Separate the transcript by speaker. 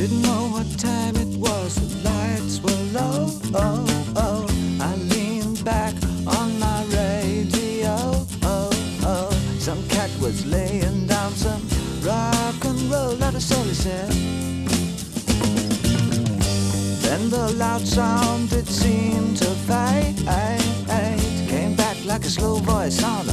Speaker 1: Didn't know what time it was, the lights were low. Oh, oh. I leaned back on my radio. Oh, oh. Some cat was laying down some rock and roll, let us all said. Then the loud sound, it seemed to fade. Came back like a slow voice on